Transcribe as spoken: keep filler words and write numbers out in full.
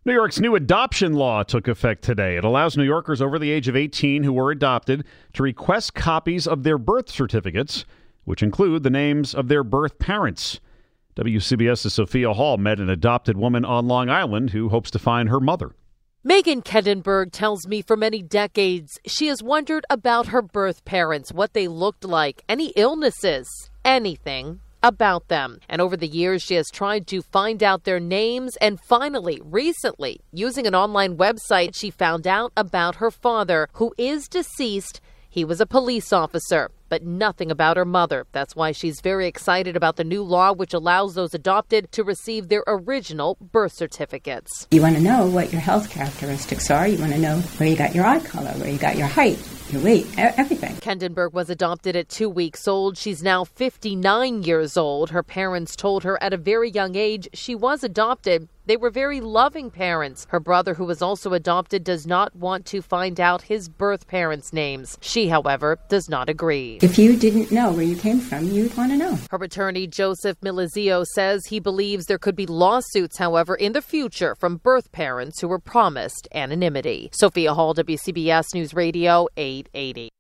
New York's new adoption law took effect today. It allows New Yorkers over the age of eighteen who were adopted to request copies of their birth certificates, which include the names of their birth parents. WCBS's Sophia Hall met an adopted woman on Long Island who hopes to find her mother. Megan Kendenberg tells me for many decades she has wondered about her birth parents, what they looked like, any illnesses, anything about them. And over the years, she has tried to find out their names. And finally, recently, using an online website, she found out about her father, who is deceased. He was a police officer, but nothing about her mother. That's why she's very excited about the new law, which allows those adopted to receive their original birth certificates. You want to know what your health characteristics are. You want to know where you got your eye color, where you got your height, your weight, everything. Kendenberg was adopted at two weeks old. She's now fifty-nine years old. Her parents told her at a very young age she was adopted. They were very loving parents. Her brother, who was also adopted, does not want to find out his birth parents' names. She, however, does not agree. If you didn't know where you came from, you'd want to know. Her attorney, Joseph Milizio, says he believes there could be lawsuits, however, in the future from birth parents who were promised anonymity. Sophia Hall, W C B S News Radio, eight eighty.